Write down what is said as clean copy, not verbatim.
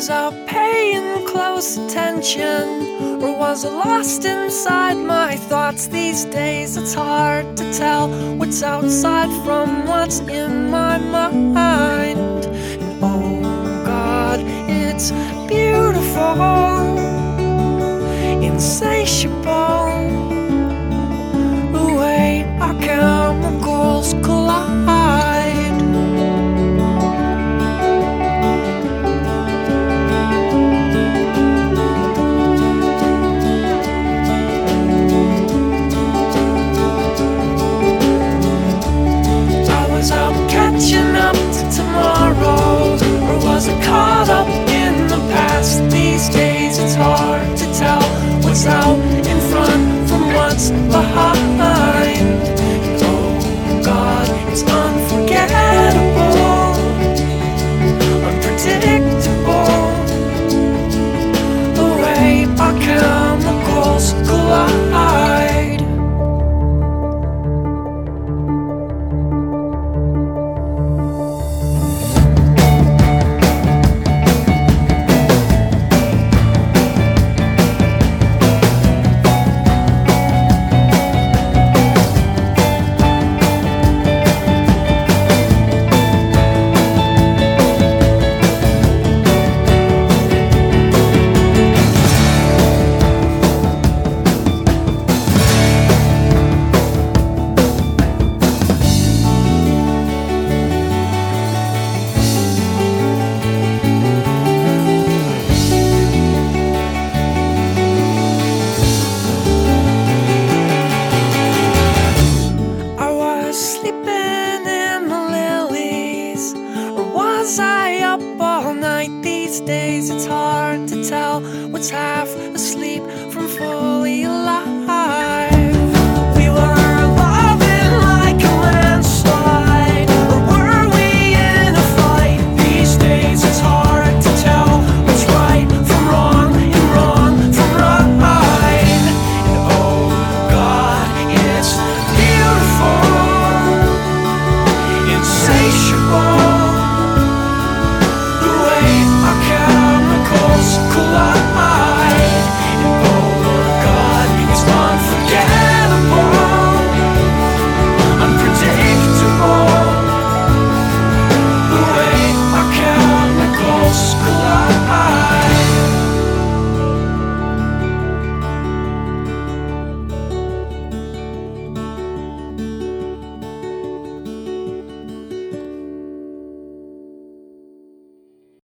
was out paying close attention, or was I lost inside my thoughts? These days it's hard to tell what's outside from what's in my mind. And oh God, it's beautiful, insatiable, the way our chemicals collide. Was I catching up to tomorrow, or was I caught up in the past? These days it's hard to tell what's out in front from what's behind. And oh God, it's unforgettable, unpredictable, the way our chemicals collide. Was I up all night? These days it's hard to tell what's half asleep from fully alive.